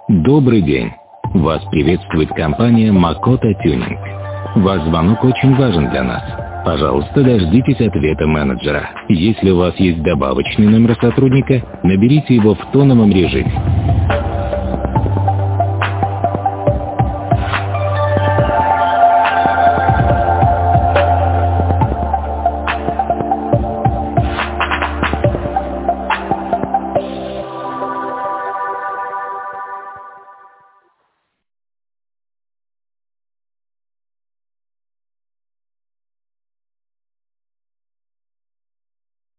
Добрый день! Вас приветствует компания Макота Тюнинг. Ваш звонок очень важен для нас. Пожалуйста, дождитесь ответа менеджера. Если у вас есть добавочный номер сотрудника, наберите его в тоновом режиме.